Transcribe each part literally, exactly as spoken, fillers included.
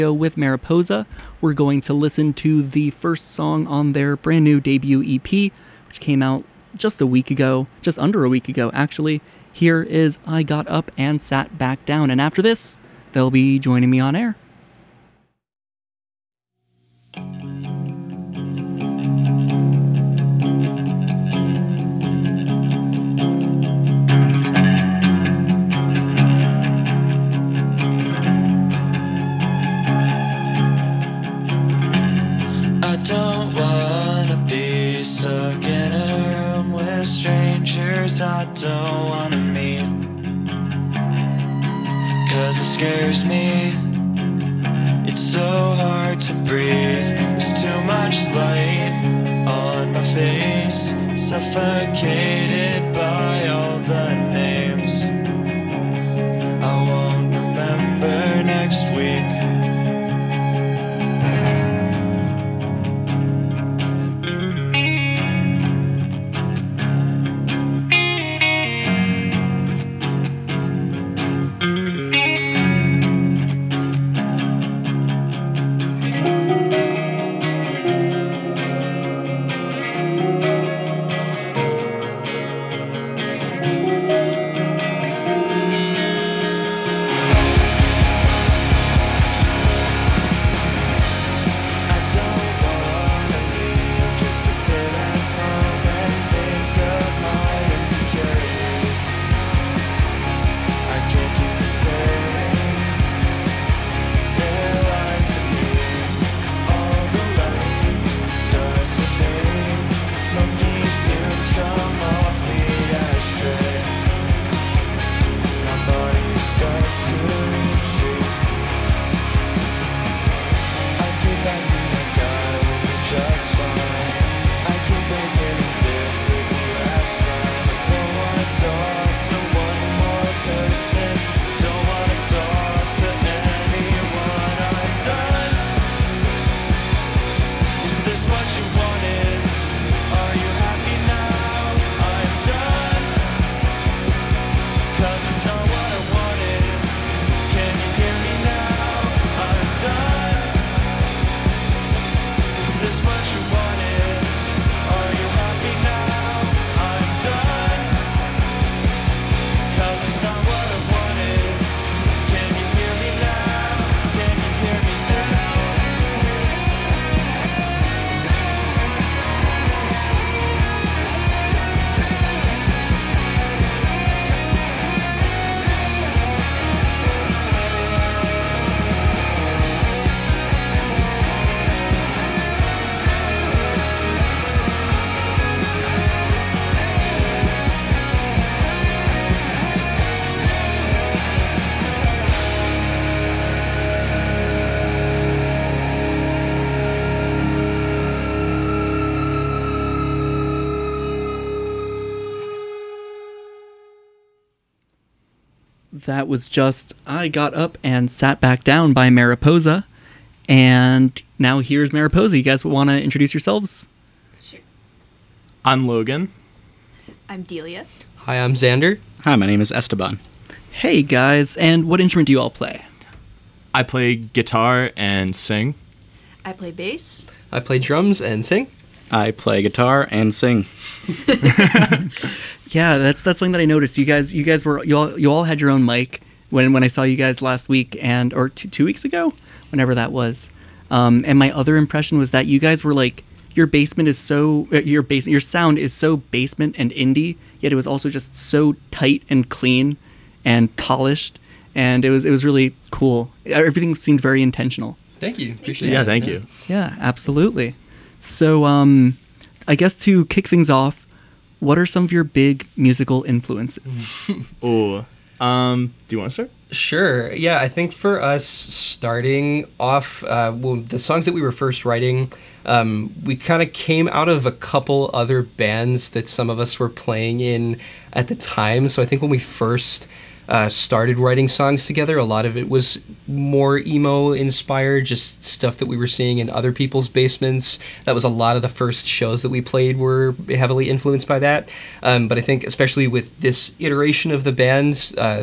With Mariposa. We're going to listen to the first song on their brand new debut E P, which came out just a week ago, just under a week ago, actually. Here is I Got Up and Sat Back Down, and after this, they'll be joining me on air. Don't wanna be stuck in a room with strangers I don't wanna meet, 'cause it scares me. It's so hard to breathe. There's too much light on my face, suffocated by all the names I won't remember next week. That was just I Got Up and Sat Back Down by Mariposa. And now here's Mariposa. You guys want to introduce yourselves? Sure. I'm Logan. I'm Delia. Hi, I'm Xander. Hi, my name is Esteban. Hey guys, and what instrument do you all play? I play guitar and sing. I play bass. I play drums and sing. I play guitar and sing. Yeah, that's that's something that I noticed. You guys, you guys were you all you all had your own mic when when I saw you guys last week and or two, two weeks ago, whenever that was. Um, and my other impression was that you guys were like, your basement is so your basement your sound is so basement and indie, yet it was also just so tight and clean and polished, and it was it was really cool. Everything seemed very intentional. Thank you. Appreciate Yeah, it. thank you. Yeah, absolutely. So, um, I guess to kick things off, what are some of your big musical influences? Ooh. Um, do you want to start? Sure. Yeah, I think for us, starting off, uh, well, the songs that we were first writing, um, we kind of came out of a couple other bands that some of us were playing in at the time. So I think when we first uh, started writing songs together, a lot of it was more emo inspired, just stuff that we were seeing in other people's basements. That was a lot of the first shows that we played were heavily influenced by that. Um, but I think especially with this iteration of the bands, uh,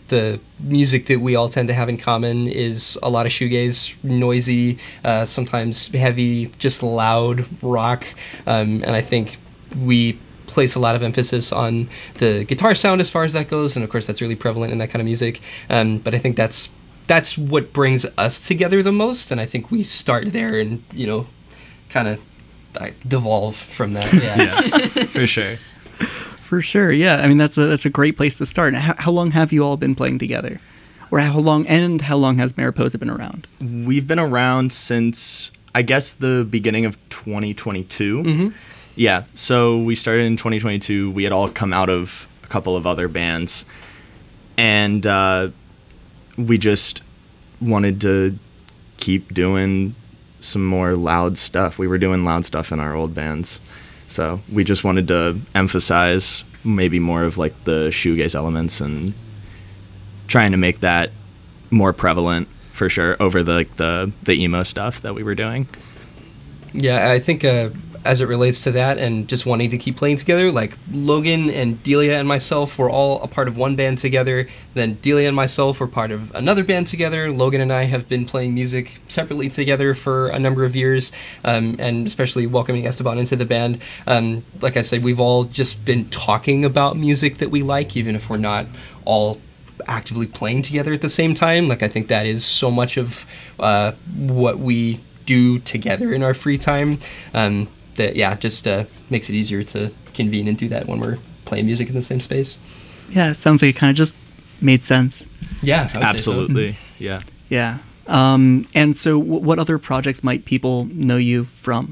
the music that we all tend to have in common is a lot of shoegaze, noisy, uh, sometimes heavy, just loud rock. Um, and I think we place a lot of emphasis on the guitar sound as far as that goes. And of course, that's really prevalent in that kind of music. Um, but I think that's that's what brings us together the most. And I think we start there and, you know, kind of uh, devolve from that. Yeah. Yeah, for sure. For sure, yeah. I mean, that's a that's a great place to start. How, how long have you all been playing together, or how long and how long has Mariposa been around? We've been around since, I guess, the beginning of twenty twenty-two. Mm-hmm. Yeah, so we started in twenty twenty-two. We had all come out of a couple of other bands, and uh, we just wanted to keep doing some more loud stuff. We were doing loud stuff in our old bands. So we just wanted to emphasize maybe more of like the shoegaze elements and trying to make that more prevalent for sure over the like the the emo stuff that we were doing. Yeah, I think uh, as it relates to that and just wanting to keep playing together, like Logan and Delia and myself were all a part of one band together. Then Delia and myself were part of another band together. Logan and I have been playing music separately together for a number of years, um, and especially welcoming Esteban into the band. Um, like I said, we've all just been talking about music that we like, even if we're not all actively playing together at the same time. Like I think that is so much of uh, what we do together in our free time. Um, that yeah, just uh, makes it easier to convene and do that when we're playing music in the same space. Yeah, it sounds like it kind of just made sense. Yeah, I would say so. Absolutely. Yeah. Yeah. Um, and so, w- what other projects might people know you from?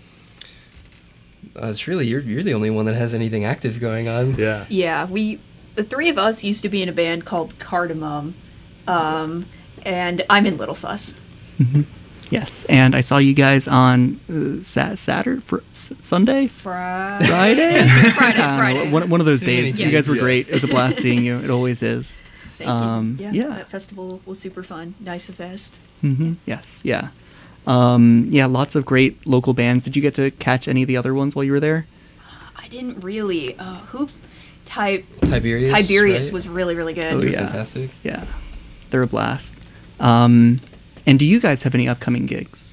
Uh, it's really you're you're the only one that has anything active going on. Yeah. Yeah, we, the three of us used to be in a band called Cardamom, um, and I'm in Little Fuss. Yes, and I saw you guys on uh, Sat- Saturday, for S- Sunday, Friday. Friday, Friday, Uh, Friday. one, one of those days. Yeah. You guys were Yeah. great. It was a blast seeing you. It always is. Thank Um, you. Yeah, yeah. that festival was super fun. Nice fest. hmm Yes, yeah, um, yeah. Lots of great local bands. Did you get to catch any of the other ones while you were there? I didn't really. Uh, who? Ty- Tiberius. Tiberius right? was really really good. Oh, They were yeah. fantastic. Yeah, they're a blast. Um, and do you guys have any upcoming gigs?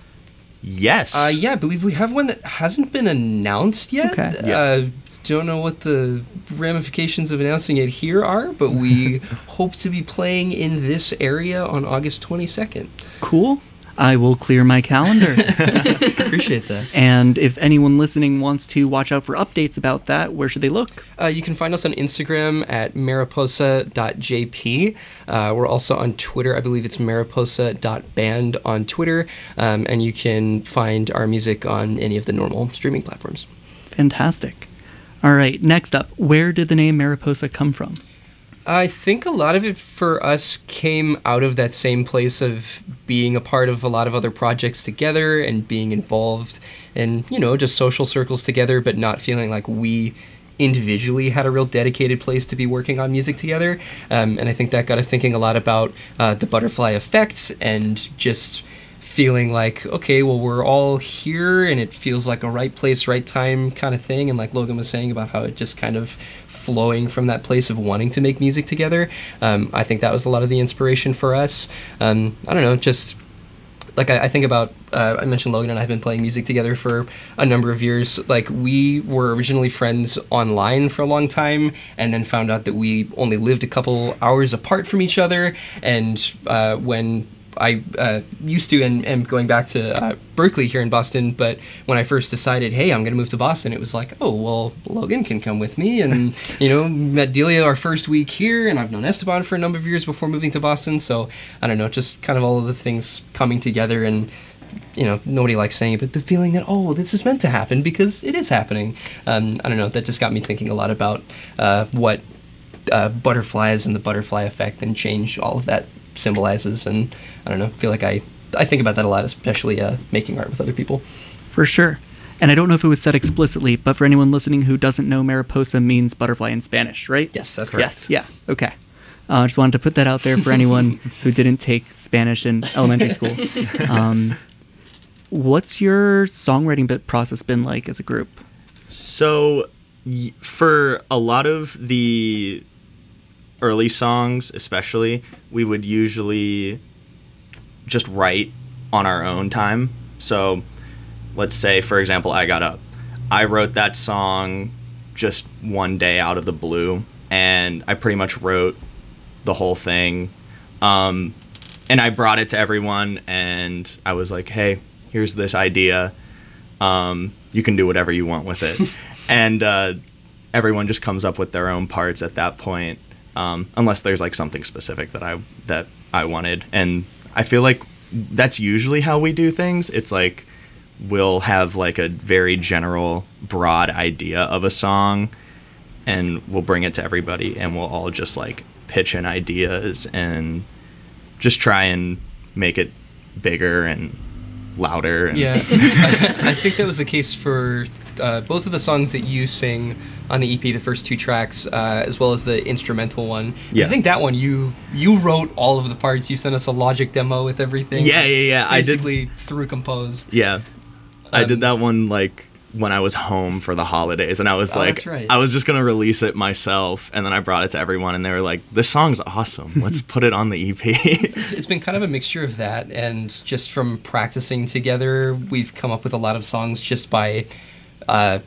Yes. Uh, yeah, I believe we have one that hasn't been announced yet. Okay. Yeah. Uh, don't know what the ramifications of announcing it here are, but we hope to be playing in this area on August twenty-second. Cool. I will clear my calendar. Appreciate that. And if anyone listening wants to watch out for updates about that, where should they look? Uh, you can find us on Instagram at mariposa dot j p. Uh, we're also on Twitter. I believe it's mariposa dot band on Twitter. Um, and you can find our music on any of the normal streaming platforms. Fantastic. All right, next up, where did the name Mariposa come from? I think a lot of it for us came out of that same place of being a part of a lot of other projects together and being involved in, you know, just social circles together, but not feeling like we individually had a real dedicated place to be working on music together. Um, and I think that got us thinking a lot about uh, the butterfly effect and just feeling like, okay, well, we're all here and it feels like a right place, right time kind of thing. And like Logan was saying about how it just kind of flowing from that place of wanting to make music together. Um, I think that was a lot of the inspiration for us. Um, I don't know, just like I, I think about, uh, I mentioned Logan and I have been playing music together for a number of years. Like we were originally friends online for a long time and then found out that we only lived a couple hours apart from each other. And uh, when I uh, used to and am going back to uh, Berkeley here in Boston, but when I first decided, hey, I'm going to move to Boston, it was like, oh, well, Logan can come with me. And, you know, met Delia our first week here, and I've known Esteban for a number of years before moving to Boston. So, I don't know, just kind of all of the things coming together and, you know, nobody likes saying it, but the feeling that, oh, this is meant to happen because it is happening. Um, I don't know, that just got me thinking a lot about uh, what uh, butterflies and the butterfly effect and change, all of that symbolizes. And I don't know, feel like I I think about that a lot, especially uh, making art with other people. For sure. And I don't know if it was said explicitly, but for anyone listening who doesn't know, Mariposa means butterfly in Spanish, right? Yes, that's correct. Yes, yeah, okay. I uh, just wanted to put that out there for anyone who didn't take Spanish in elementary school. Um, what's your songwriting bit process been like as a group? So, y- for a lot of the early songs especially, we would usually just write on our own time. So let's say, for example, I Got Up. I wrote that song just one day out of the blue, and I pretty much wrote the whole thing. Um, and I brought it to everyone, and I was like, hey, here's this idea. Um, you can do whatever you want with it. and uh, everyone just comes up with their own parts at that point, um, unless there's like something specific that I that I wanted. And I feel like that's usually how we do things. It's like we'll have like a very general, broad idea of a song, and we'll bring it to everybody, and we'll all just like pitch in ideas and just try and make it bigger and louder. And yeah, I, I think that was the case for uh, both of the songs that you sing on the E P, the first two tracks, uh, as well as the instrumental one. Yeah. I think that one you you wrote all of the parts. You sent us a Logic demo with everything. Yeah, yeah, yeah. I did. Basically through composed. Yeah, I Um, did that one like when I was home for the holidays, and I was Oh, like, that's right. I was just gonna release it myself, and then I brought it to everyone, and they were like, "This song's awesome. Let's put it on the E P." It's been kind of a mixture of that, and just from practicing together, we've come up with a lot of songs just by, uh,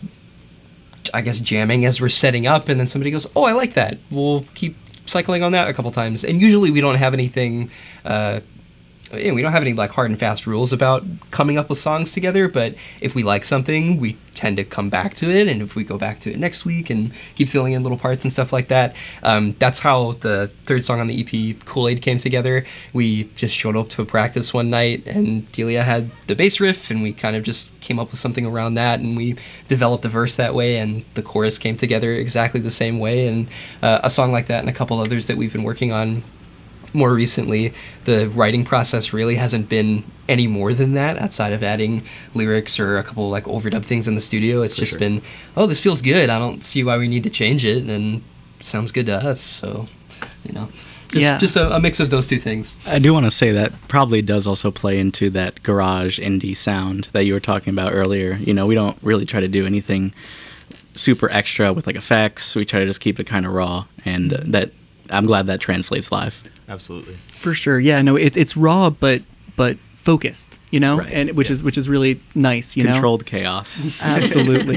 I guess, jamming as we're setting up, and then somebody goes, "Oh, I like that. We'll keep cycling on that a couple times." And usually we don't have anything. Uh, you know, we don't have any like hard and fast rules about coming up with songs together, but if we like something, we tend to come back to it, and if we go back to it next week and keep filling in little parts and stuff like that. Um, that's how the third song on the E P, Kool-Aid, came together. We just showed up to a practice one night, and Delia had the bass riff, and we kind of just came up with something around that, and we developed the verse that way, and the chorus came together exactly the same way. And uh, a song like that and a couple others that we've been working on more recently, the writing process really hasn't been any more than that outside of adding lyrics or a couple like overdub things in the studio. It's For just sure. been, oh, this feels good. I don't see why we need to change it, and sounds good to us. So, you know, just, Yeah. just a, a mix of those two things. I do want to say that probably does also play into that garage indie sound that you were talking about earlier. You know, we don't really try to do anything super extra with like effects. We try to just keep it kind of raw, and uh, that I'm glad that translates live. Absolutely. For sure, yeah. No, it, it's raw, but but focused, you know, Right, and which yeah. is which is really nice, you Controlled chaos. know. Absolutely.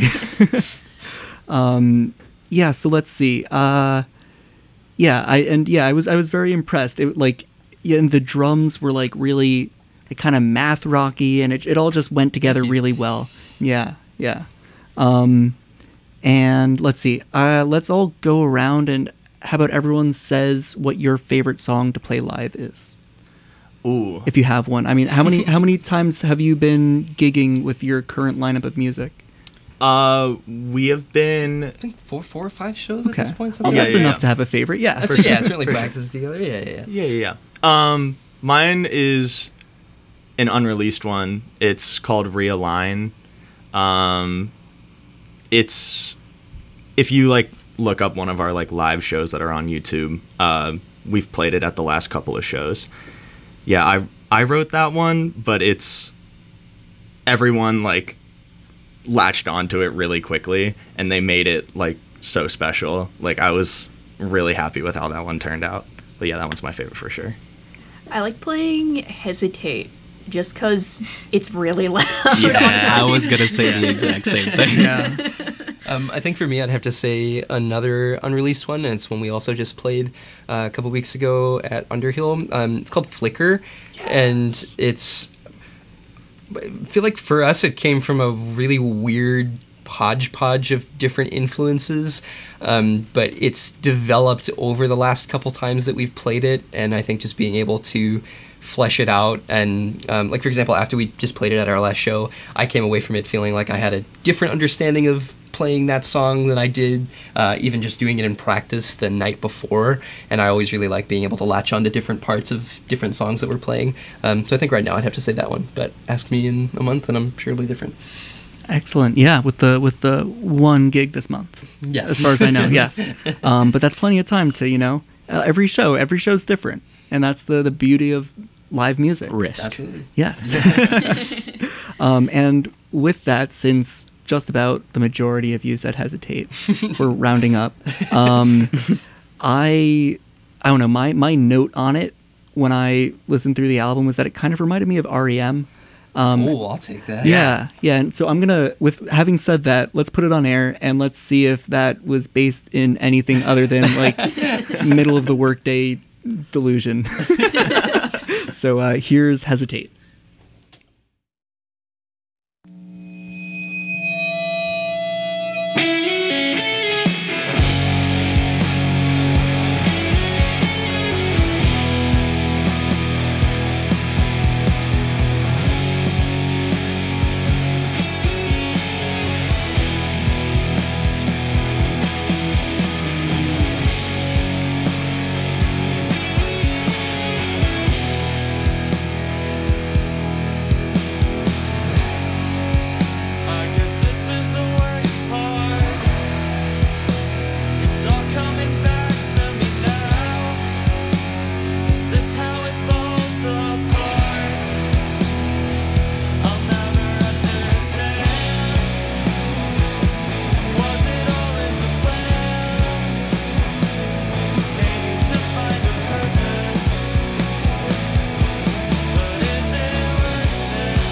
um, yeah. So let's see. Uh, yeah, I and yeah, I was I was very impressed. It like, yeah, and the drums were like really, like, kind of math rocky, and it it all just went together Thank you. really well. Yeah, yeah. Um, and let's see. Uh, let's all go around, and how about everyone says what your favorite song to play live is? Ooh. If you have one. I mean, how many how many times have you been gigging with your current lineup of music? Uh, we have been. I think four, four or five shows Okay, at this point. well, Something Yeah, like that's yeah, enough yeah. to have a favorite. Yeah, That's for yeah, sure. it's certainly practices together. Yeah, yeah, yeah. Yeah, yeah, yeah. Um, mine is an unreleased one. It's called Realign. Um, it's if you like look up one of our like live shows that are on YouTube. Uh, we've played it at the last couple of shows. Yeah, I I wrote that one, but it's everyone like latched onto it really quickly, and they made it like so special. Like I was really happy with how that one turned out. But yeah, that one's my favorite for sure. I like playing Hesitate just because it's really loud. I was gonna say the exact same thing. Yeah. Um, I think for me, I'd have to say another unreleased one, and it's one we also just played uh, a couple weeks ago at Underhill. Um, it's called Flicker, and it's. I feel like for us, it came from a really weird hodgepodge of different influences, um, but it's developed over the last couple times that we've played it, and I think just being able to flesh it out and um, like for example, after we just played it at our last show, I came away from it feeling like I had a different understanding of playing that song than I did uh, even just doing it in practice the night before, and I always really like being able to latch on to different parts of different songs that we're playing. Um, so I think right now I'd have to say that one, but ask me in a month and I'm sure it'll be different. Excellent. Yeah, with the with the one gig this month. Yes. As far as I know, yes. Um, but that's plenty of time to, you know, uh, every show, every show's different. And that's the, the beauty of live music. Risk. Absolutely. Yes. um, and with that, since just about the majority of you said hesitate, we're rounding up. Um, I I don't know, my my note on it when I listened through the album was that it kind of reminded me of R E M. Um, Oh, I'll take that. yeah, yeah. And so I'm gonna, with having said that, let's put it on air and let's see if that was based in anything other than like middle of the workday delusion. So uh, here's Hesitate. I guess this is the worst part. It's all coming back to me now. Is this how it falls apart? I'll never understand. Was it all in the plan? Maybe to find a purpose, but is it worth it?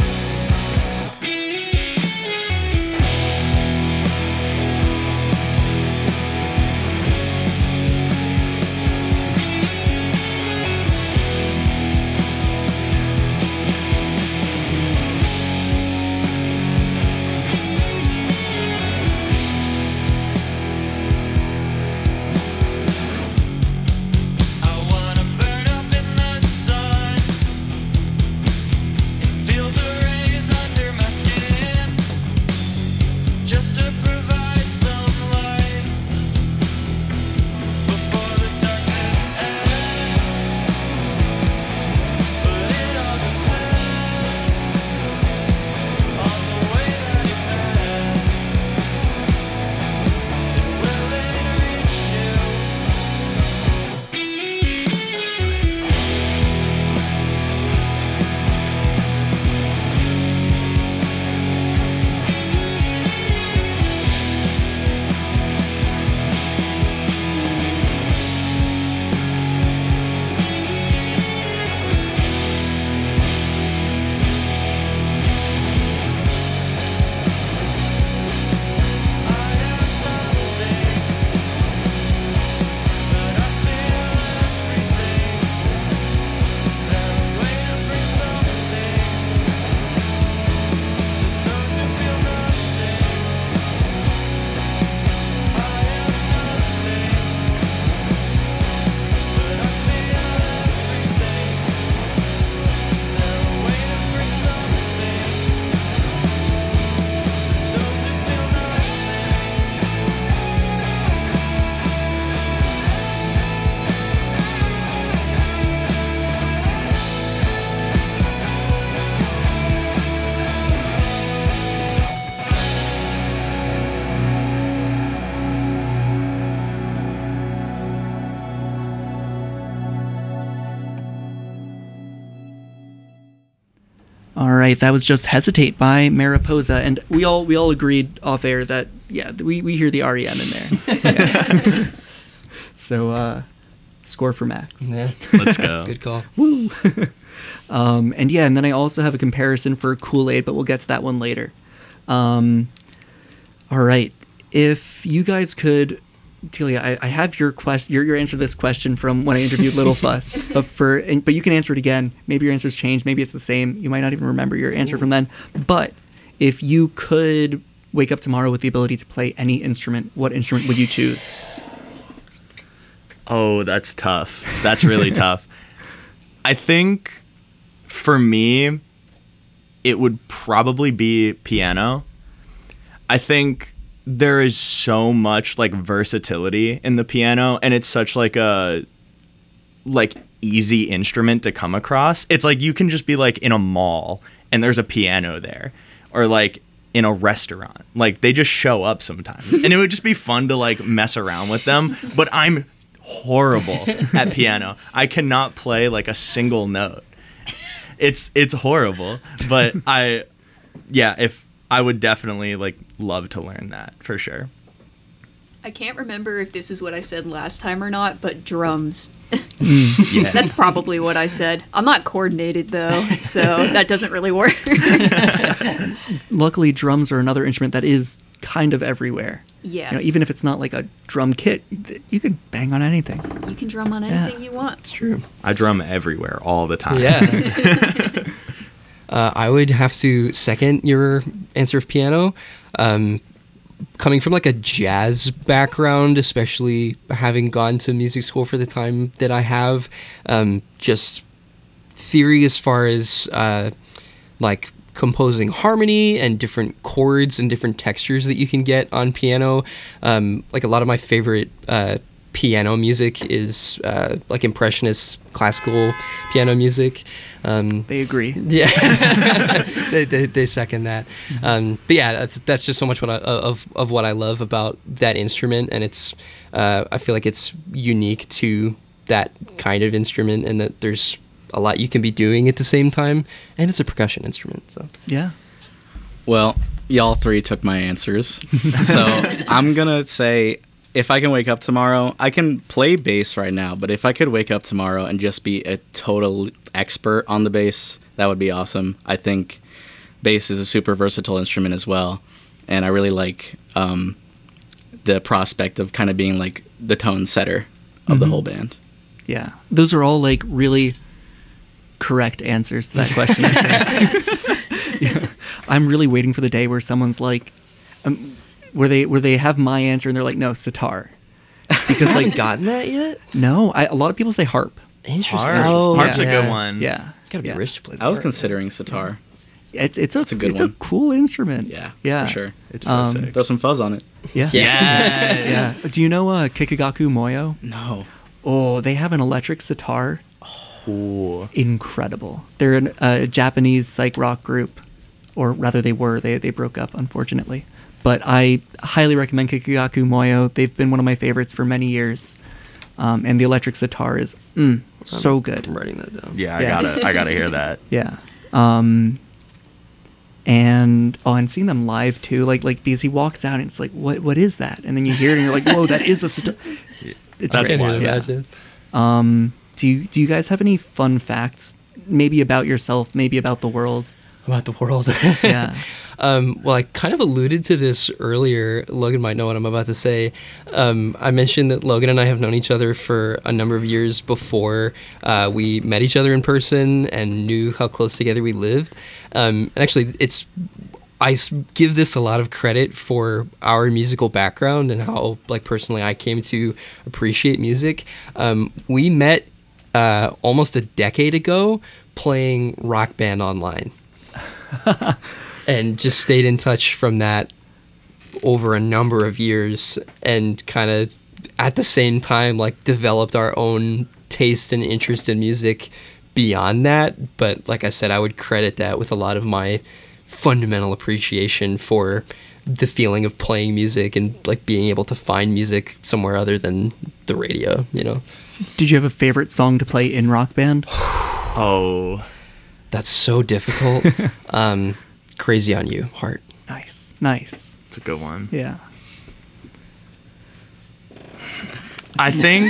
I wanna burn up in the sun and feel the rays under my skin, just to provide some light before the darkness ends. But it all depends on the way that it ends. And will it reach you? All right, that was just "Hesitate" by Mariposa, and we all we all agreed off air that yeah, we, we hear the R E M in there. So, yeah. So, uh, score for Max. Yeah. Let's go. Good call. Woo! um, and yeah, and then I also have a comparison for Kool-Aid, but we'll get to that one later. Um, all right, if you guys could, Delia, I, I have your quest, your your answer to this question from when I interviewed Little Fuss, but for and, but you can answer it again. Maybe your answer's changed. Maybe it's the same. You might not even remember your answer from then. But if you could wake up tomorrow with the ability to play any instrument, what instrument would you choose? Oh, that's tough. That's really tough. I think for me, it would probably be piano. I think there is so much like versatility in the piano, and it's such like a like easy instrument to come across. It's like you can just be like in a mall and there's a piano there, or like in a restaurant. Like they just show up sometimes, and it would just be fun to like mess around with them. But I'm horrible at piano. I cannot play like a single note. It's it's horrible, but I yeah, if I would definitely like love to learn that for sure. I can't remember if this is what I said last time or not, but drums. Yeah. That's probably what I said. I'm not coordinated though, so that doesn't really work. Luckily, drums are another instrument that is kind of everywhere. Yes. You know, even if it's not like a drum kit, th- you can bang on anything. You can drum on anything you want. It's true. I drum everywhere all the time. Yeah. uh, I would have to second your answer of piano. Um, coming from like a jazz background, especially having gone to music school for the time that I have, um, just theory as far as uh, like composing harmony and different chords and different textures that you can get on piano. Um, like a lot of my favorite uh, piano music is uh, like impressionist classical piano music. Um, They agree. yeah, they, they they second that. Um, but yeah, that's that's just so much what I, of of what I love about that instrument, and it's uh, I feel like it's unique to that kind of instrument, and that there's a lot you can be doing at the same time, and it's a percussion instrument. So Yeah. Well, y'all three took my answers. So I'm going to say if I can wake up tomorrow, I can play bass right now, but if I could wake up tomorrow and just be a total expert on the bass, that would be awesome. I think bass is a super versatile instrument as well, and I really like um, the prospect of kind of being like the tone setter of the whole band. Yeah. Those are all like really correct answers to that question. I think. Yeah. I'm really waiting for the day where someone's like, um, where they where they have my answer and they're like, no, sitar, because I like haven't gotten that yet. no, I, a lot of people say harp. Interesting. Harp. Oh, Harp's yeah. a good one. Yeah, Gotta be yeah. rich to play. I was the harp. considering sitar. It's it's a That's a good it's one. a cool instrument. Yeah, yeah, for sure. It's so Um, sick. Throw some fuzz on it. Yeah, Yes. yeah. Do you know uh, Kikagaku Moyo? No. Oh, they have an electric sitar. Ooh. Incredible. They're an, a Japanese psych rock group, or rather, they were. They they broke up, unfortunately. But I highly recommend Kikagaku Moyo. They've been one of my favorites for many years, um, and the electric sitar is mm, so good. I'm writing that down. Yeah, I Yeah. gotta I gotta hear that. Yeah. Um, and oh, and seeing them live too, like like because he walks out and it's like, what what is that? And then you hear it and you're like, whoa, that is a sitar. It's, it's That's great. wild. Yeah. Imagine. Um, do you do you guys have any fun facts? Maybe about yourself, maybe about the world. About the world. Yeah. Um, well, I kind of alluded to this earlier. Logan might know what I'm about to say. Um, I mentioned that Logan and I have known each other for a number of years before uh, we met each other in person and knew how close together we lived. Um, and actually, it's I s- give this a lot of credit for our musical background and how, like, personally, I came to appreciate music. Um, we met uh, almost a decade ago playing Rock Band Online. And just stayed in touch from that over a number of years, and kind of at the same time like developed our own taste and interest in music beyond that. But like I said, I would credit that with a lot of my fundamental appreciation for the feeling of playing music and like being able to find music somewhere other than the radio, you know. Did you have a favorite song to play in Rock Band? Oh. That's so difficult. um Crazy on You, Heart. Nice, nice. It's a good one. Yeah. I think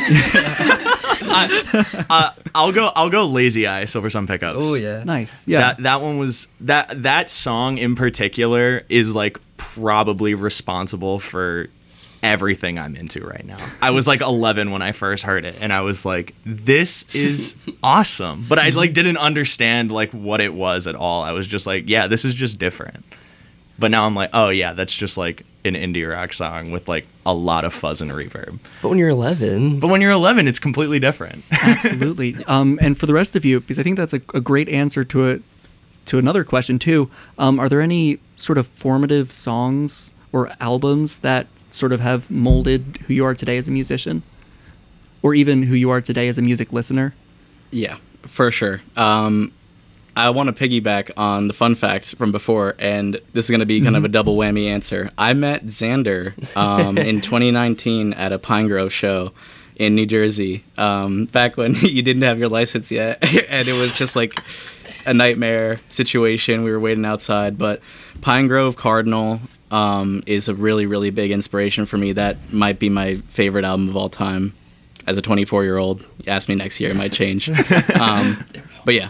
I, uh, I'll go I'll go Lazy Eye, Silver Sun Pickups. Oh yeah. Nice. Yeah. That that one was that that song in particular is like probably responsible for everything I'm into right now. I was like eleven when I first heard it, and I was like, this is awesome. But I like didn't understand like what it was at all. I was just like, yeah, this is just different. But now I'm like, oh yeah, that's just like an indie rock song with like a lot of fuzz and reverb. But when you're eleven, But when you're eleven, it's completely different. Absolutely. Um, and for the rest of you, because I think that's a, a great answer to it, to another question too. Um, are there any sort of formative songs or albums that sort of have molded who you are today as a musician, or even who you are today as a music listener? Yeah, for sure. Um, I want to piggyback on the fun fact from before, and this is going to be kind of a double whammy answer. I met Xander um, in twenty nineteen at a Pine Grove show in New Jersey, um, back when you didn't have your license yet, and it was just like a nightmare situation. We were waiting outside, but Pine Grove Cardinal um, is a really, really big inspiration for me. That might be my favorite album of all time. As a twenty-four-year-old, ask me next year, it might change. um, but yeah.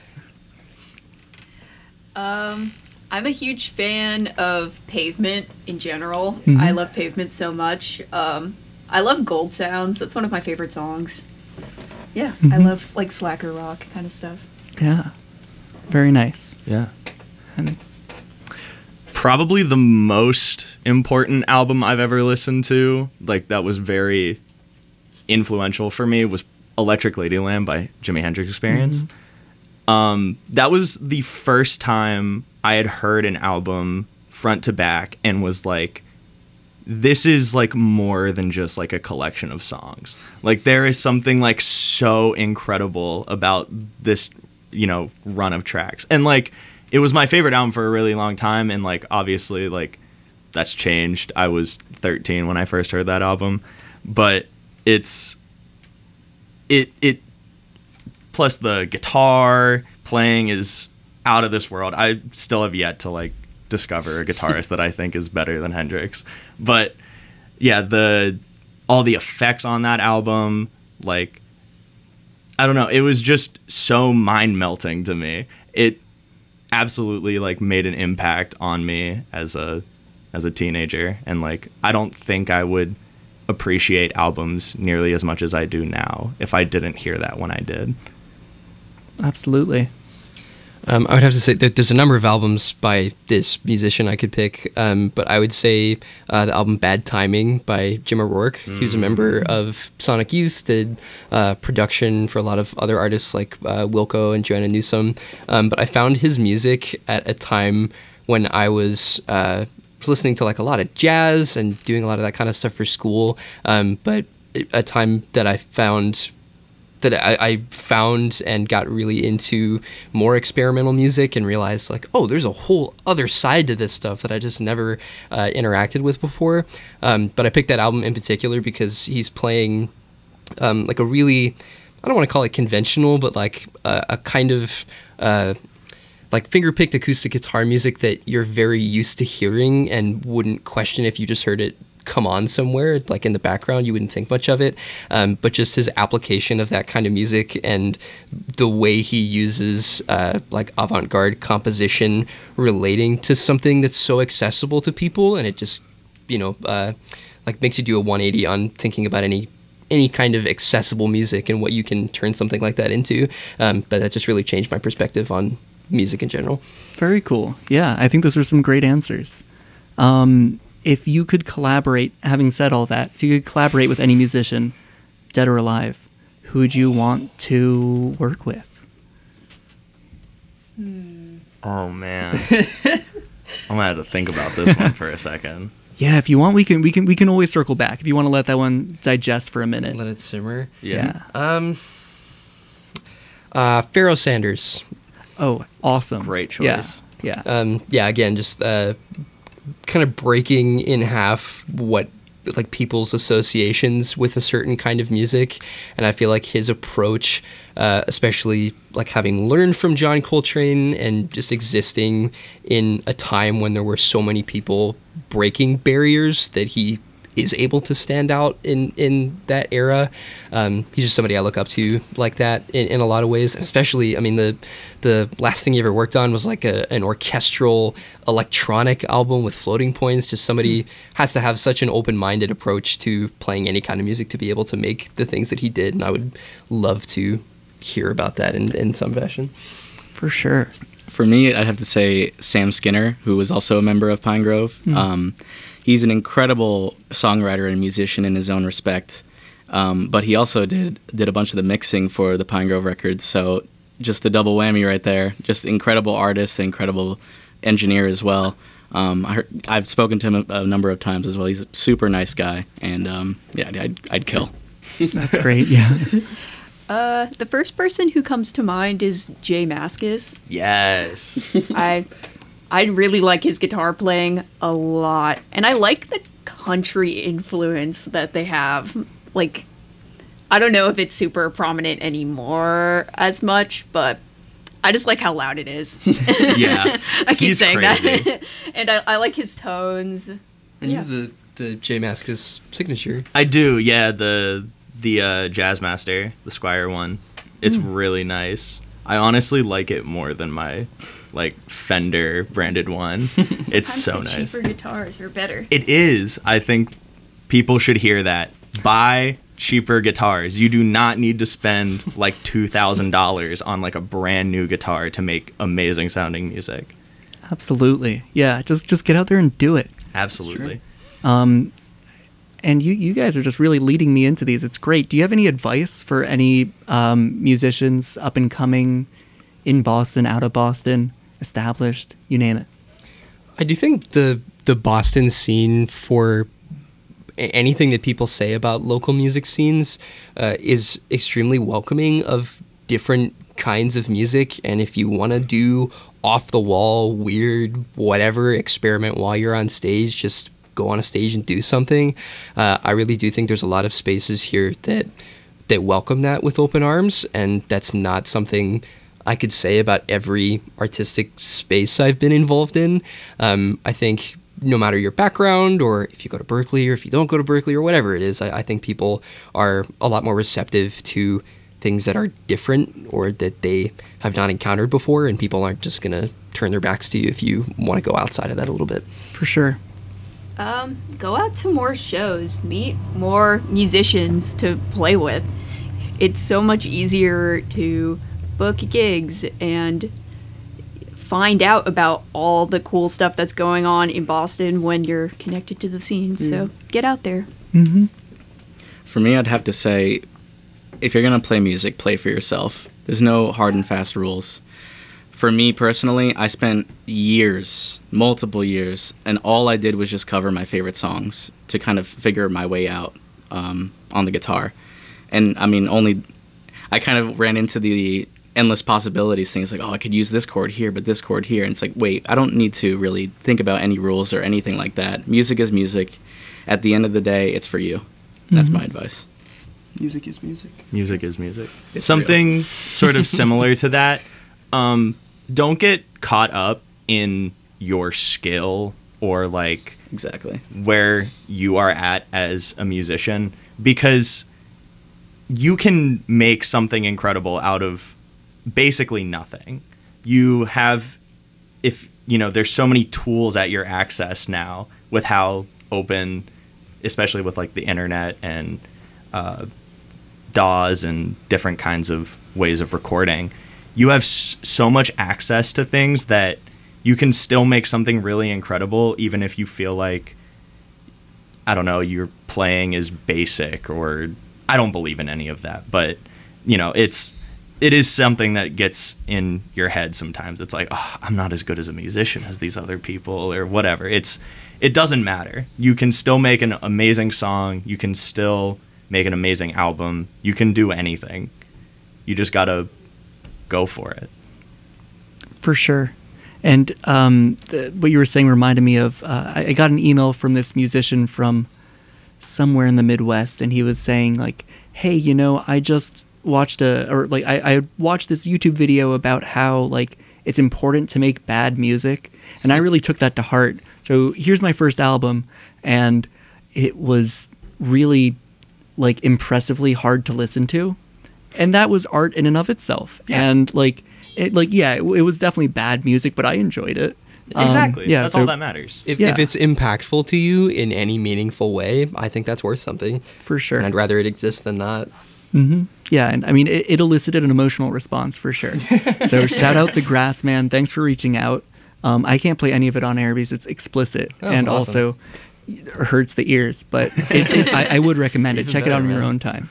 Um, I'm a huge fan of Pavement in general. Mhm. I love Pavement so much. Um, I love Gold Sounds. That's one of my favorite songs. Yeah, I Mhm. love like slacker rock kind of stuff. Yeah. Very nice. Yeah. And Probably the most important album I've ever listened to, like that was very influential for me, was Electric Ladyland by Jimi Hendrix Experience. Um, that was the first time I had heard an album front to back and was like, this is like more than just like a collection of songs. Like there is something like so incredible about this, you know, run of tracks. And like it was my favorite album for a really long time, and like obviously like that's changed. I was thirteen when I first heard that album, but it's it it plus the guitar playing is out of this world. I still have yet to like discover a guitarist that I think is better than Hendrix. But yeah, the all the effects on that album, like I don't know, it was just so mind-melting to me. It absolutely like made an impact on me as a as a teenager, and like I don't think I would appreciate albums nearly as much as I do now if I didn't hear that when I did. absolutely. Um, I would have to say that there's a number of albums by this musician I could pick, um, but I would say uh, the album Bad Timing by Jim O'Rourke, who's a member of Sonic Youth, did uh, production for a lot of other artists like uh, Wilco and Joanna Newsom. Um, but I found his music at a time when I was uh, listening to like a lot of jazz and doing a lot of that kind of stuff for school, um, but a time that I found that I, I found and got really into more experimental music and realized like, oh, there's a whole other side to this stuff that I just never uh, interacted with before. Um, but I picked that album in particular because he's playing um, like a really, I don't want to call it conventional, but like a, a kind of uh, like finger-picked acoustic guitar music that you're very used to hearing and wouldn't question if you just heard it come on somewhere, like in the background, you wouldn't think much of it. Um, but just his application of that kind of music and the way he uses uh, like avant-garde composition relating to something that's so accessible to people, and it just, you know, uh, like makes you do a one eighty on thinking about any any kind of accessible music and what you can turn something like that into. Um, but that just really changed my perspective on music in general. Very cool. Yeah, I think those are some great answers. Um, if you could collaborate, having said all that, if you could collaborate with any musician, dead or alive, who would you want to work with? Oh man. I'm gonna have to think about this one for a second. Yeah, if you want, we can we can we can always circle back if you want to let that one digest for a minute. Let it simmer. Yeah. Um, uh, Pharaoh Sanders. Oh, awesome. Great choice. Yeah. Yeah. Um, yeah, again, just uh, kind of breaking in half what like people's associations with a certain kind of music, and I feel like his approach, uh, especially like having learned from John Coltrane and just existing in a time when there were so many people breaking barriers, that he is able to stand out in in that era. Um, he's just somebody I look up to like that in, in a lot of ways, and especially, I mean, the the last thing he ever worked on was like a, an orchestral electronic album with floating points. Just somebody has to have such an open-minded approach to playing any kind of music to be able to make the things that he did, and I would love to hear about that in, in some fashion. For sure. For me, I'd have to say Sam Skinner, who was also a member of Pine Grove. Mm. Um, he's an incredible songwriter and musician in his own respect, um, but he also did did a bunch of the mixing for the Pine Grove records. So just a double whammy right there. Just incredible artist, incredible engineer as well. Um, I heard, I've spoken to him a, a number of times as well. He's a super nice guy, and um, yeah, I'd, I'd kill. That's great. Yeah. Uh, the first person who comes to mind is Jay Mascis. Yes. I I really like his guitar playing a lot, and I like the country influence that they have. Like, I don't know if it's super prominent anymore as much, but I just like how loud it is. Yeah, I keep he's saying crazy. that. And I, I like his tones. And Yeah. you have the the J Maskus signature. I do, yeah. The the uh, Jazzmaster, the Squire one, it's Hmm. really nice. I honestly like it more than my like Fender branded one. It's so Sometimes the nice. cheaper guitars are better. It is. I think people should hear that. Buy cheaper guitars. You do not need to spend like two thousand dollars on like a brand new guitar to make amazing sounding music. Absolutely. Yeah, just just get out there and do it. Absolutely. Um, and you you guys are just really leading me into these. It's great. Do you have any advice for any um, musicians up and coming in Boston, out of Boston, established, you name it? I do think the the Boston scene for a- anything that people say about local music scenes uh, is extremely welcoming of different kinds of music. And if you want to do off the wall, weird, whatever experiment while you're on stage, just go on a stage and do something. Uh, I really do think there's a lot of spaces here that that welcome that with open arms, and that's not something I could say about every artistic space I've been involved in. Um, I think no matter your background, or if you go to Berkeley, or if you don't go to Berkeley, or whatever it is, I, I think people are a lot more receptive to things that are different or that they have not encountered before, and people aren't just going to turn their backs to you if you want to go outside of that a little bit. For sure. Um, go out to more shows, meet more musicians to play with. It's so much easier to book gigs and find out about all the cool stuff that's going on in Boston when you're connected to the scene. So get out there. Mm-hmm. For me, I'd have to say, if you're going to play music, play for yourself. There's no hard and fast rules. For me personally, I spent years, multiple years, and all I did was just cover my favorite songs to kind of figure my way out um, on the guitar. And I mean, only I kind of ran into the endless possibilities things like, oh, I could use this chord here, but this chord here. And it's like, wait, I don't need to really think about any rules or anything like that. Music is music. At the end of the day, it's for you. That's Mhm. my advice. Music is music. Music is music. It's Something sort of similar to that. Um, don't get caught up in your skill or like Exactly. where you are at as a musician, because you can make something incredible out of basically nothing. You have, if you know, there's so many tools at your access now with how open, especially with like the internet and uh, D A Ws and different kinds of ways of recording. You have s- so much access to things that you can still make something really incredible, even if you feel like, I don't know, your playing is basic, or I don't believe in any of that. But, you know, it's, it is something that gets in your head sometimes. It's like, oh, I'm not as good as a musician as these other people or whatever. It's, it doesn't matter. You can still make an amazing song. You can still make an amazing album. You can do anything. You just got to go for it. For sure. And um, the, what you were saying reminded me of, uh, I, I got an email from this musician from somewhere in the Midwest, and he was saying like, hey, you know, I just watched a, or like I, I watched this YouTube video about how like it's important to make bad music. And I really took that to heart. So here's my first album, and it was really like impressively hard to listen to. And that was art in and of itself. Yeah. And like, it, like, yeah, it, it was definitely bad music, but I enjoyed it. Um, Exactly. yeah. That's so all that matters. If, Yeah. if it's impactful to you in any meaningful way, I think that's worth something. for sure. And I'd rather it exist than not. Yeah, and I mean, it, it elicited an emotional response for sure. So shout out the Grass Man. Thanks for reaching out. Um, I can't play any of it on air because it's explicit Oh, and awesome. also hurts the ears. But it, it, I, I would recommend it. Even Check it out better, on your man. own time.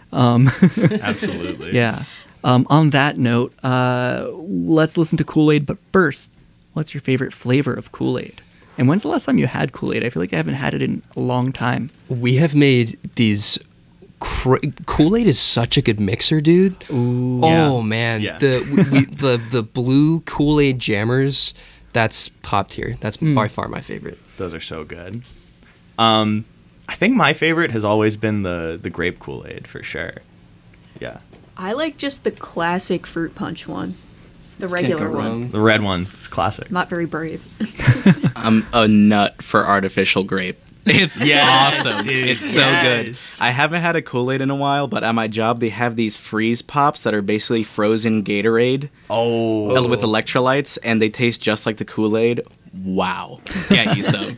Absolutely. Yeah. Um, on that note, uh, let's listen to Kool-Aid. But first, what's your favorite flavor of Kool-Aid? And when's the last time you had Kool-Aid? I feel like I haven't had it in a long time. We have made these. Cra- Kool-Aid is such a good mixer, dude. Ooh. Oh man, Yeah. the we, we, the the blue Kool-Aid jammers. That's top tier. That's by far my favorite. Those are so good. Um, I think my favorite has always been the the grape Kool-Aid for sure. Yeah. I like just the classic fruit punch one. The Can't regular go one. wrong. The red one is classic. Not very brave. I'm a nut for artificial grape. It's Yes, awesome. dude, It's so yes. good. I haven't had a Kool-Aid in a while, but at my job they have these freeze pops that are basically frozen Gatorade Oh, with electrolytes, and they taste just like the Kool-Aid. Wow. Get you some.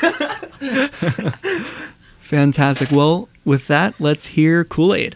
Fantastic. Well, with that, let's hear Kool-Aid.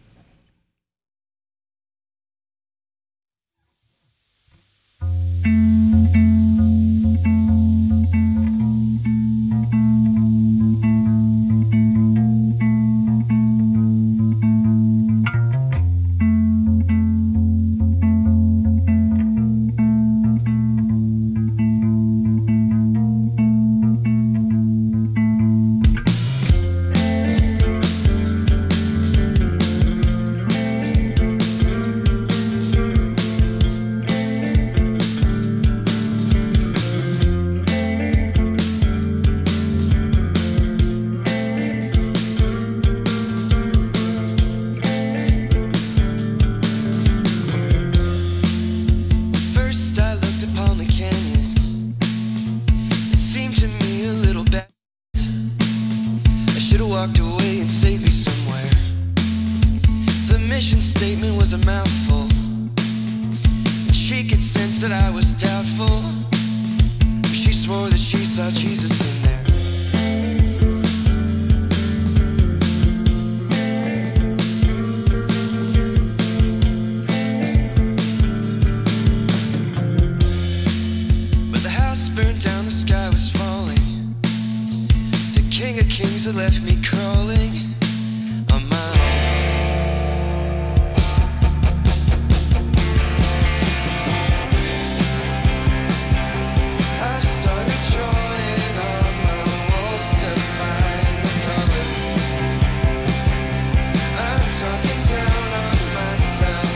First I looked upon the canyon. It seemed to me a little bad. I should have walked away and saved me somewhere. The mission statement was a mouthful, and she could sense that I was doubtful. She swore that she saw Jesus in there. But the house burned down, the sky was falling. The King of Kings had left me crawling on my own. I've started drawing on my walls to find the color. I'm talking down on myself.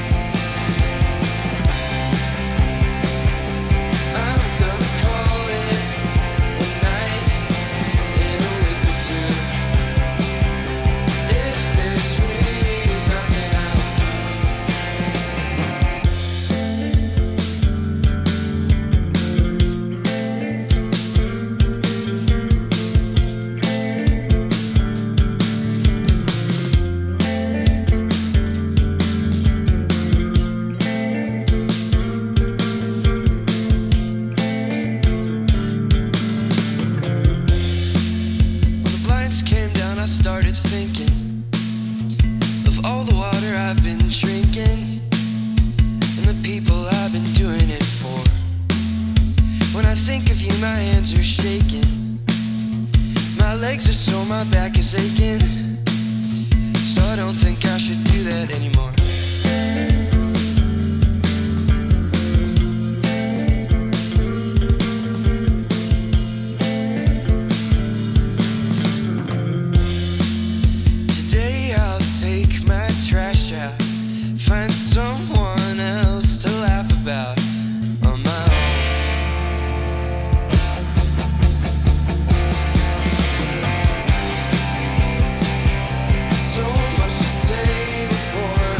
I'm gonna call it a night in a week or two. If there's really nothing else. When the blinds came down, I started thinking of all the water I've been drinking and the people I've been doing it for. When I think of you, my hands are shaking, my legs are sore, my back is aching. So I don't think I should do that anymore. Today I'll take my trash out, find someone else to laugh about on my own. So much to say before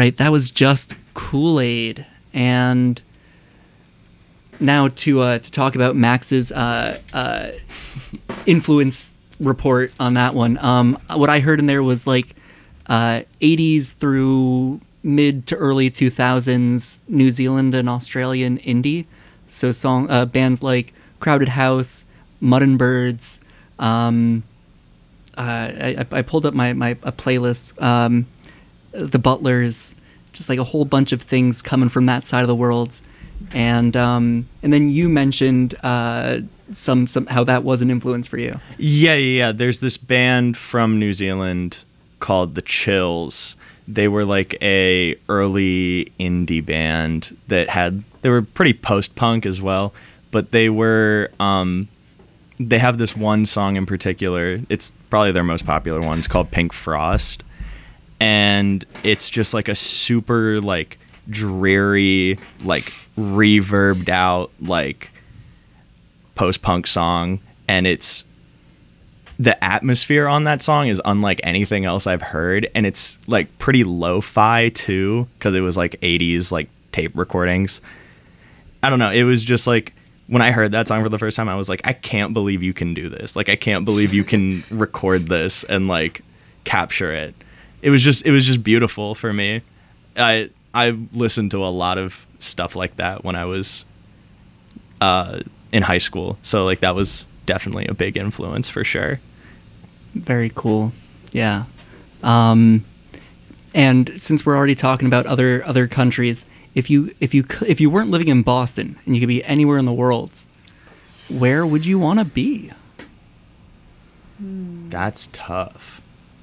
right, that was just Kool-Aid. And now to uh, to talk about Max's uh, uh, influence report on that one. Um, what I heard in there was like uh, eighties through mid to early two thousands New Zealand and Australian indie. So song uh, bands like Crowded House, Mud and Birds. Um, uh, I, I pulled up my, my a playlist. Um, the Butlers, just like a whole bunch of things coming from that side of the world. And um, and then you mentioned uh, some some how that was an influence for you. Yeah, yeah, yeah. There's this band from New Zealand called The Chills. They were like a early indie band that had they were pretty post-punk as well, but they were um, they have this one song in particular. It's probably their most popular one. It's called Pink Frost, and it's just like a super like dreary, like reverbed out like post-punk song, and it's the atmosphere on that song is unlike anything else I've heard, and it's like pretty lo-fi too, because it was like eighties like tape recordings. I don't know, it was just like when I heard that song for the first time, I was like, I can't believe you can do this. Like I can't believe you can record this and like capture it. It was just it was just beautiful for me. I I listened to a lot of stuff like that when I was uh, in high school. So like that was definitely a big influence for sure. Very cool. Yeah. Um, and since we're already talking about other other countries, if you if you c- if you weren't living in Boston and you could be anywhere in the world, where would you want to be? That's tough.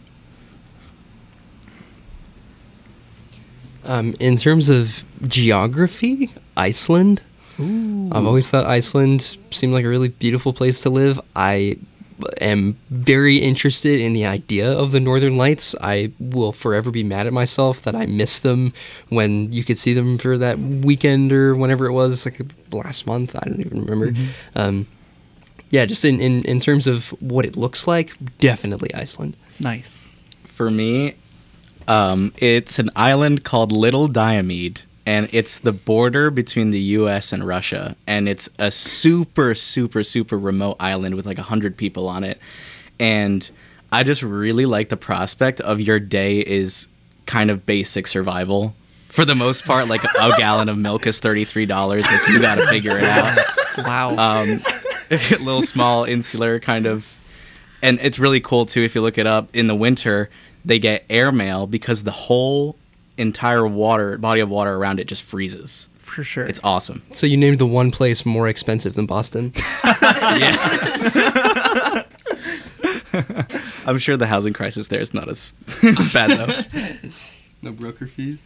Um, in terms of geography, Iceland. Ooh. I've always thought Iceland seemed like a really beautiful place to live. I am very interested in the idea of the Northern Lights. I will forever be mad at myself that I missed them when you could see them for that weekend or whenever it was, like last month. I don't even remember. Mm-hmm. Um, yeah, just in, in, in terms of what it looks like, definitely Iceland. Nice. For me, um, it's an island called Little Diomede, and it's the border between the U S and Russia, and it's a super, super, super remote island with like one hundred people on it, and I just really like the prospect of your day is kind of basic survival. For the most part, like a gallon of milk is thirty-three dollars, like you gotta figure it out. Wow. Um, a little small, insular kind of, and it's really cool too if you look it up. In the winter, they get airmail because the whole entire water body of water around it just freezes. For sure. It's awesome. So you named the one place more expensive than Boston. Yes. I'm sure the housing crisis there is not as, as bad though. No broker fees.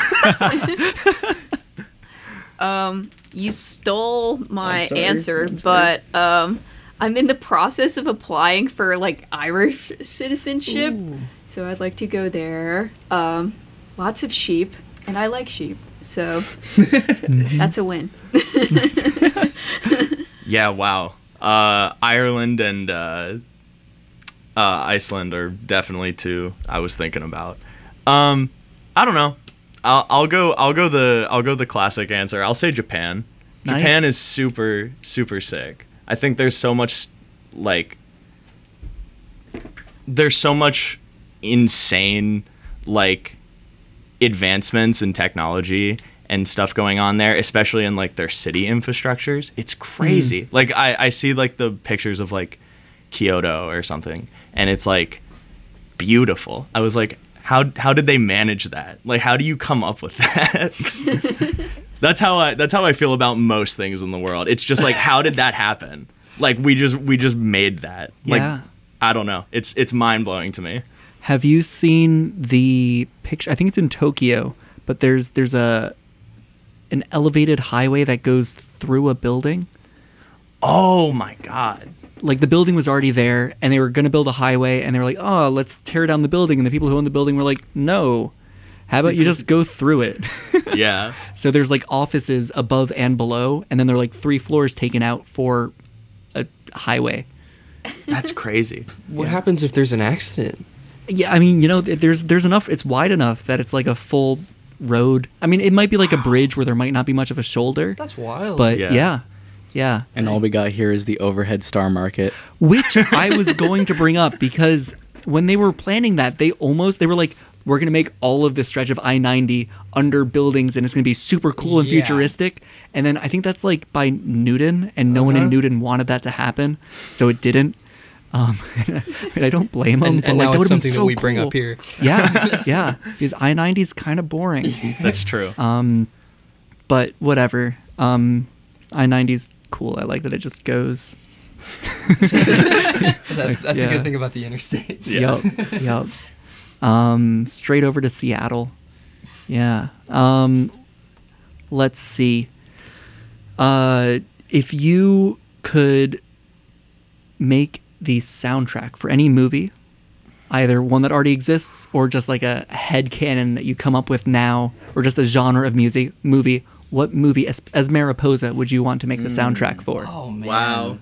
Um, you stole my I'm sorry, answer, I'm sorry. but um, I'm in the process of applying for like Irish citizenship, Ooh. so I'd like to go there. Um, lots of sheep, and I like sheep, so that's a win. Yeah, wow. Uh, Ireland and uh, uh, Iceland are definitely two I was thinking about. Um, I don't know. I'll, I'll go. I'll go the. I'll go the classic answer. I'll say Japan. Nice. Japan is super super sick. I think there's so much like. There's so much insane like advancements in technology and stuff going on there, especially in like their city infrastructures. It's crazy. Mm. Like I, I see like the pictures of like Kyoto or something, and it's like beautiful. I was like, how how did they manage that? Like, how do you come up with that? That's how I that's how I feel about most things in the world. It's just like, how did that happen? Like we just we just made that. Like Yeah. I don't know. It's it's mind blowing to me. Have you seen the picture? I think it's in Tokyo, but there's there's a an elevated highway that goes through a building. Oh my god. Like the building was already there and they were going to build a highway and they were like, oh, let's tear down the building. And the people who own the building were like, no, how about you just go through it? Yeah. So there's like offices above and below, and then there are like three floors taken out for a highway. That's crazy. What Yeah. happens if there's an accident? Yeah, I mean, you know, there's there's enough. It's wide enough that it's like a full road. I mean, it might be like a bridge where there might not be much of a shoulder. That's wild. But Yeah. yeah, yeah. And all we got here is the overhead star market. Which I was going to bring up because when they were planning that, they almost they were like, we're going to make all of this stretch of I ninety under buildings and it's going to be super cool and Yeah. futuristic. And then I think that's like by Newton, and no one in Uh-huh. Newton wanted that to happen, so it didn't. Um, and I don't blame them. and, but and like, now that it's would've been something so that we bring cool. up here. Yeah, yeah. Because I ninety is kind of boring. That's true. Um, but whatever. Um, I ninety is cool. I like that it just goes. That's, that's Yeah. a good thing about the interstate. Yeah. Yup, yup. Um, straight over to Seattle. Yeah. Um, let's see. Uh, if you could make the soundtrack for any movie, either one that already exists or just like a headcanon that you come up with now, or just a genre of music movie, what movie as, as Mariposa would you want to make the soundtrack for? Oh man. Wow.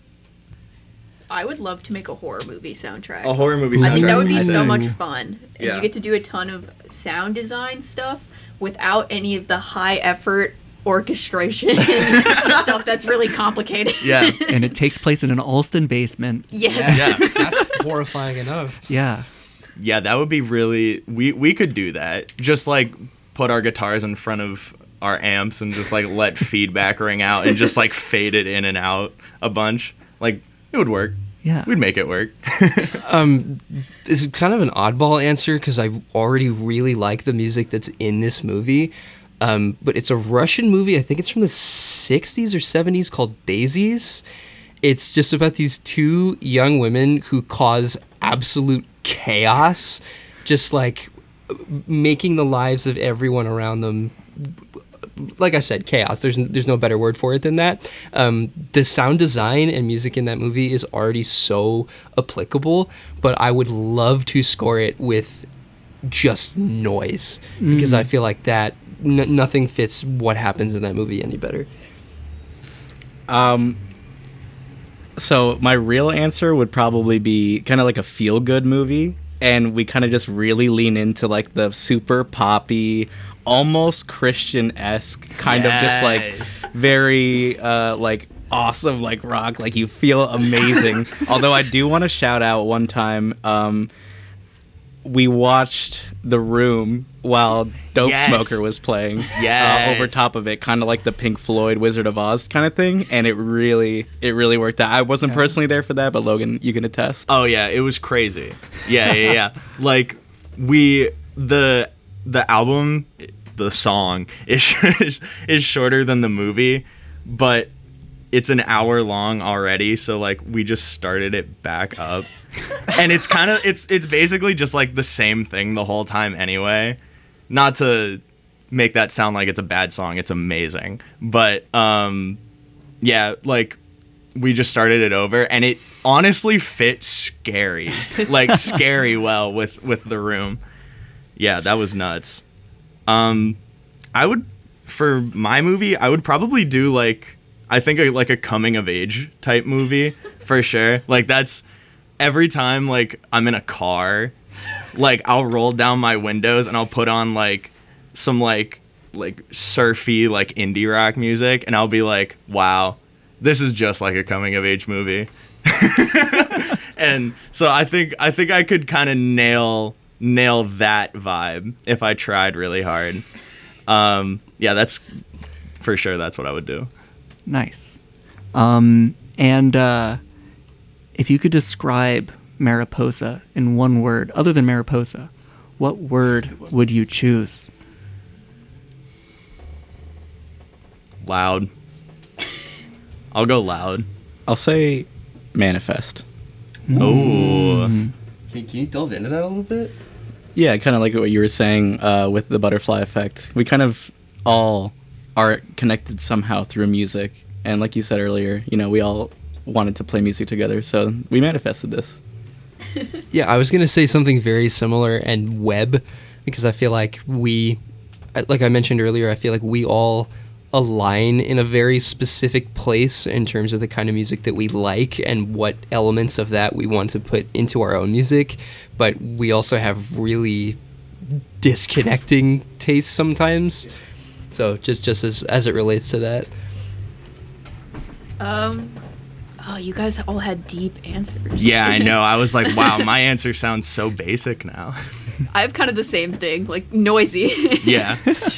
I would love to make a horror movie soundtrack. A horror movie I think that soundtrack. would be I so think- much fun. And Yeah. you get to do a ton of sound design stuff without any of the high effort orchestration stuff that's really complicated. Yeah. And it takes place in an Alston basement. Yes. Yeah. That's horrifying enough. Yeah. Yeah, that would be really we we could do that. Just like put our guitars in front of our amps and just like let feedback ring out and just like fade it in and out a bunch. Like it would work. Yeah. We'd make it work. Um, this is kind of an oddball answer because I already really like the music that's in this movie. Um, but it's a Russian movie. I think it's from the sixties or seventies called Daisies. It's just about these two young women who cause absolute chaos, just like making the lives of everyone around them, like I said, chaos. There's there's no better word for it than that. Um, the sound design and music in that movie is already so applicable, but I would love to score it with just noise because I feel like that n- nothing fits what happens in that movie any better. Um, so my real answer would probably be kind of like a feel-good movie, and we kind of just really lean into like the super poppy, almost Christian-esque kind of just Yes. like very uh, like awesome like rock, like you feel amazing. Although I do want to shout out one time. Um, we watched The Room while Dope Yes. Smoker was playing Yes. uh, over top of it, kind of like the Pink Floyd Wizard of Oz kind of thing, and it really it really worked out. I wasn't personally there for that, but Logan, you can attest. Oh yeah, it was crazy. Yeah, yeah, yeah. Like we the the album, the song is is, is shorter than the movie, but it's an hour long already, so like we just started it back up. And it's kind of it's it's basically just like the same thing the whole time anyway. Not to make that sound like it's a bad song, it's amazing. But um yeah, like we just started it over and it honestly fit scary. Like scary well with with The Room. Yeah, that was nuts. Um I would for my movie, I would probably do like I think a, like a coming of age type movie for sure. Like that's every time like I'm in a car, like I'll roll down my windows and I'll put on like some like like surfy like indie rock music and I'll be like, wow, this is just like a coming of age movie. And so I think I think I could kind of nail nail that vibe if I tried really hard. Um, yeah, that's for sure. That's what I would do. Nice. Um, and uh, if you could describe Mariposa in one word, other than Mariposa, what word would you choose? Loud. I'll go loud. I'll say manifest. Oh. Can, can you delve into that a little bit? Yeah, kind of like what you were saying uh, with the butterfly effect. We kind of all are connected somehow through music. And like you said earlier, you know, we all wanted to play music together, so we manifested this. Yeah, I was going to say something very similar and web, because I feel like we, like I mentioned earlier, I feel like we all align in a very specific place in terms of the kind of music that we like and what elements of that we want to put into our own music. But we also have really disconnecting tastes sometimes. So just just as as it relates to that. Um, oh, you guys all had deep answers. Yeah, I know. I was like, wow, my answer sounds so basic now. I have kind of the same thing, like noisy. Yeah.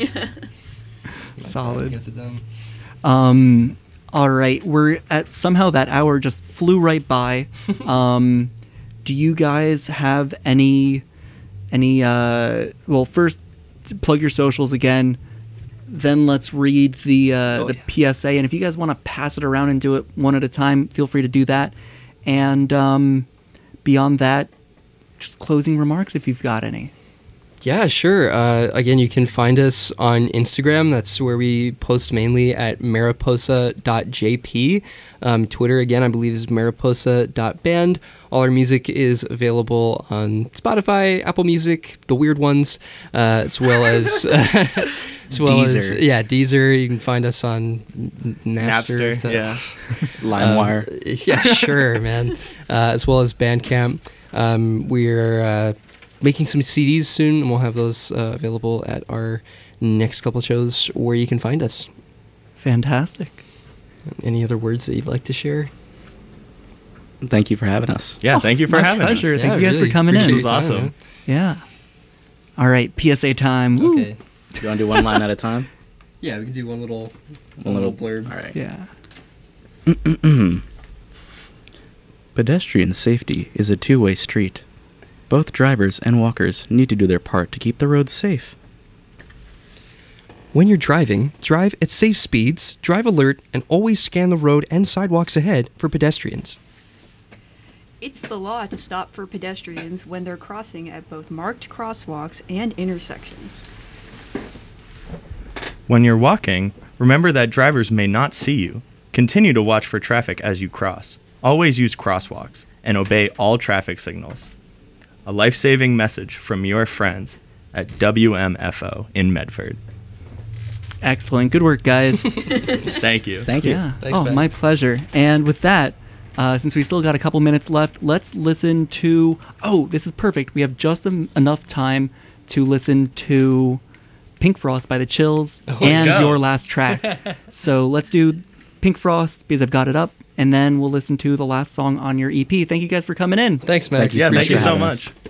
Solid. Gets it done. Um, all right, we're at somehow that hour just flew right by. Um, do you guys have any any? Uh, well, first plug your socials again. Then let's read the uh, Oh, the yeah. P S A, and if you guys want to pass it around and do it one at a time, feel free to do that. And um, beyond that, just closing remarks if you've got any. Yeah, sure. Uh, again, you can find us on Instagram. That's where we post mainly at mariposa dot j p. Um, Twitter, again, I believe is mariposa dot band. All our music is available on Spotify, Apple Music, the weird ones, uh, as well as... as well Deezer. As, yeah, Deezer. You can find us on N- Napster. Napster, if that- yeah. LimeWire. Uh, yeah, sure, man. Uh, as well as Bandcamp. Um, we're uh, making some C Ds soon, and we'll have those uh, available at our next couple of shows where you can find us. Fantastic. Any other words that you'd like to share? Thank you for having us. Yeah, thank you for my having pleasure. us. Thank Yeah, you guys really for coming in. appreciate This was your time, awesome. man. Yeah. All right, P S A time. Woo. Okay. You want to do one line at a time? Yeah, we can do one little, One little blurb. All right. Yeah. Pedestrian safety is a two-way street. Both drivers and walkers need to do their part to keep the roads safe. When you're driving, drive at safe speeds, drive alert, and always scan the road and sidewalks ahead for pedestrians. It's the law to stop for pedestrians when they're crossing at both marked crosswalks and intersections. When you're walking, remember that drivers may not see you. Continue to watch for traffic as you cross. Always use crosswalks and obey all traffic signals. A life-saving message from your friends at W M F O in Medford. Excellent. Good work, guys. Thank you. Thank you. Yeah. Thanks, oh, Ben. my pleasure. And with that, uh, since we still got a couple minutes left, let's listen to. Oh, this is perfect. We have just em- enough time to listen to Pink Frost by the Chills and go. your last track. So let's do Pink Frost because I've got it up, and then we'll listen to the last song on your E P. Thank you guys for coming in. Thanks, Max. Thank you Yeah, so much thank you for so having us. much.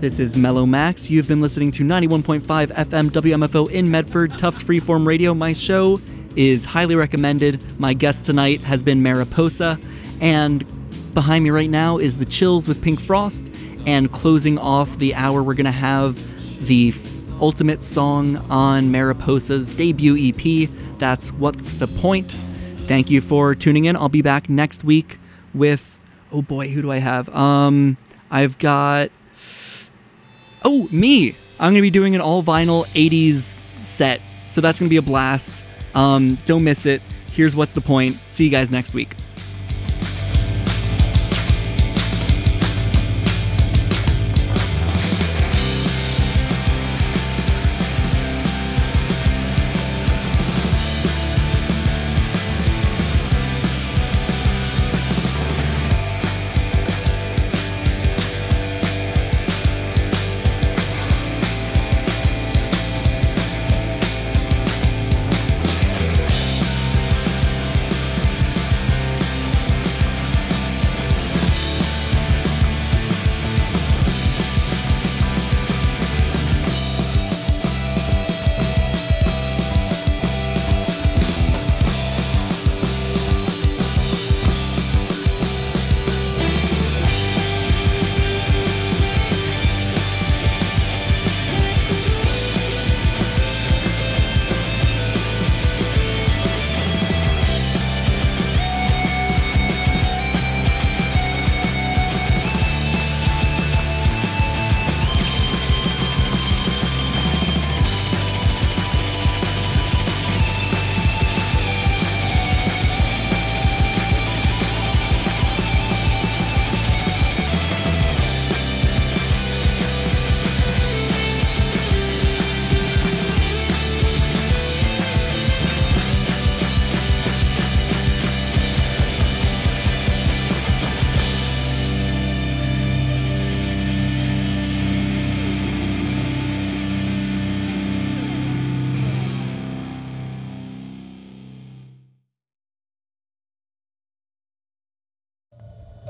This is Mellow Max. You've been listening to ninety-one point five F M W M F O in Medford, Tufts Freeform Radio. My show is highly recommended. My guest tonight has been Mariposa, and behind me right now is The Chills with Pink Frost, and closing off the hour we're going to have the ultimate song on Mariposa's debut E P. That's What's the Point. Thank you for tuning in. I'll be back next week with, oh boy, who do I have? Um, I've got, oh, me. I'm going to be doing an all vinyl eighties set, so that's going to be a blast. Um, don't miss it. Here's What's the Point. See you guys next week.